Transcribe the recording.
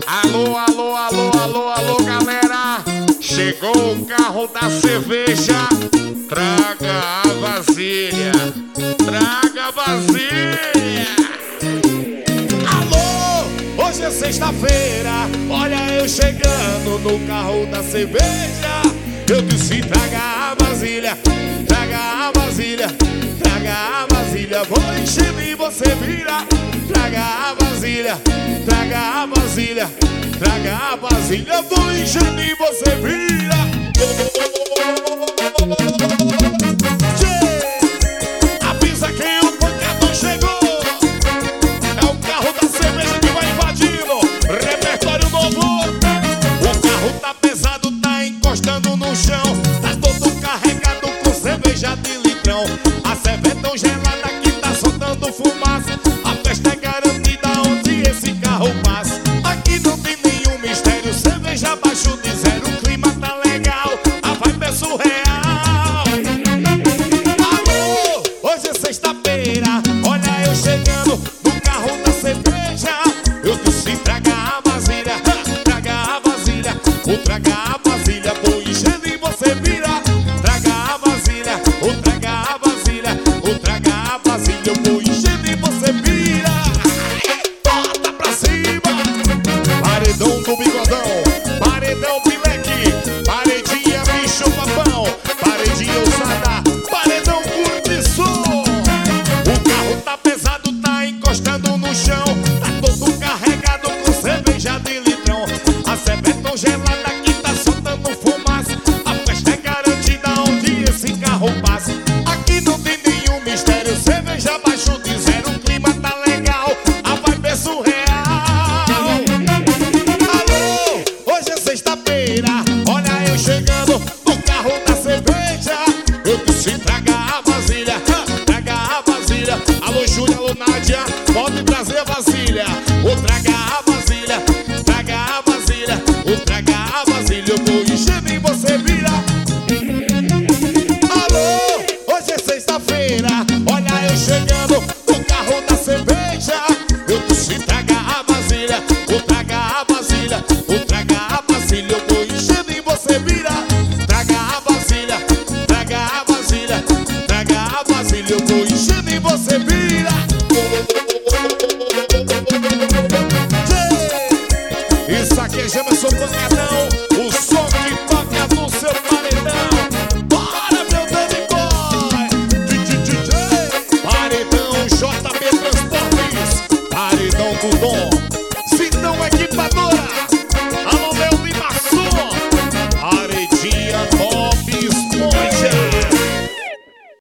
Alô, alô, alô, alô, alô, galera. Chegou o carro da cerveja. Traga a vasilha. Traga a vasilha. Alô, hoje é sexta-feira. Olha eu chegando no carro da cerveja. Eu disse traga a vasilha. Traga a vasilha. Traga a vasilha. Vou encher e você vira. Traga a vasilha. Traga a vasilha. Traga a vasilha. Vou encher e você vira. Avisa quem o pancadão chegou. É o carro da cerveja que vai invadindo. Repertório novo. O carro tá pesado, tá encostando no chão. Tá todo carregado com cerveja de litrão. A cerveja tão gelada que tá soltando fumaça. A festa é garantida onde esse carro passa. Aqui não tem nenhum mistério, cerveja abaixo de zero. O clima tá legal, a vibe é surreal. Alô, hoje é sexta-feira. Olha eu chegando no carro da cerveja. Eu disse traga a vasilha. Traga a vasilha. Vou tragar a vasilha. Vou enchendo e você vira. Traga a vasilha. Vou tragar a vasilha. Vou tragar a vasilha. Eu vou enchendo e você vira. Bota pra cima. Paredão do bigodão. Paredão pileque. Paredinha bicho papão. Paredinha ousada. Paredão curtição. O carro tá pesado, tá encostando no chão. Tá todo carregado com cerveja de litrão. A cerveja tão gelada que tá soltando fumaça. A festa é garantida onde esse carro passa. Aqui não tem nenhum mistério, cerveja abaixo de zero. O clima tá legal, a vibe é surreal. Alô, hoje é sexta-feira. Olha eu chegando no carro da cerveja. Eu disse traga a vasilha. Traga a vasilha. Alô Júlia, alô Nádia, pode trazer a vasilha. Ou traga a vasilha. Traga a vasilha. Ou traga a vasilha. Eu vou enchendo e você vira. Alô, hoje é sexta-feira. Olha eu chegando no carro da cerveja. Eu disse traga a vasilha. Ou traga a vasilha. Ou traga a vasilha. Eu vou enchendo e você vira. Traga a vasilha. Traga a vasilha. Traga a vasilha. Eu vou enchendo e você vira. Isso aqui é Jamerson Pancadão, o som que toca no seu paredão. Bora, meu Danny Boy! DJ Paredão JB Transportes. Paredão do Dom